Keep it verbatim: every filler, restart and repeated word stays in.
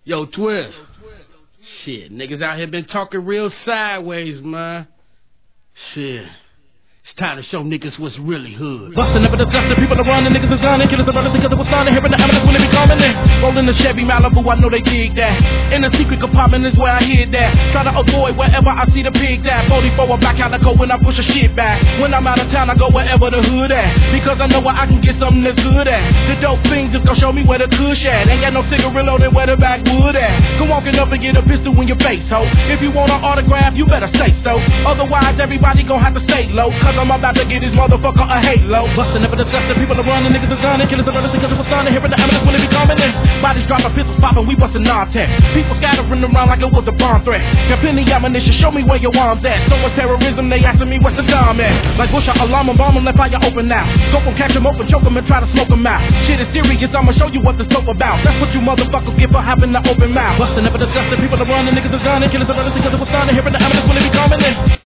Yo, Twist. Shit, niggas out here been talking real sideways, man. Shit. It's time to show niggas what's really hood. Bustin' up at the dust, the people are running, niggas are gunning, killers are running because it was starting, hearing the ambulance when they be coming in. Rolling the Chevy Malibu, I know they dig that. In the secret compartment is where I hear that. Try to avoid wherever I see the pig that. forty-four, I back out, I go when I push a shit back. When I'm out of town, I go wherever the hood at. Because I know where I can get something that's good at. The dope thing just gon' show me where the kush at. Ain't got no cigarillo, then where the backwood at. Go walking up and get a pistol in your face, ho. If you want an autograph, you better say so. Otherwise, everybody gon' have to stay low. Cause I'm about to get this motherfucker a halo. Bustin' up at the dust, the people are running, niggas are gunning, killers are running because it was starting, hearing the ambulance when they be coming in. Bodies dropping, pistols popping, we bustin' non-tech. People scattering around like it was a bomb threat. Got plenty ammunition, show me where your arms at. So much terrorism, they asking me what's the time at. Like Bush, alarm and bomb them, let fire open now. Scope them, catch them open, choke them and try to smoke them out. Shit is serious, I'ma show you what the soap about. That's what you motherfuckers get for having an open mouth. Bustin' up at the dust, the people are running, niggas are gunning, killers are running because it was starting, hearing the ambulance when they be coming in.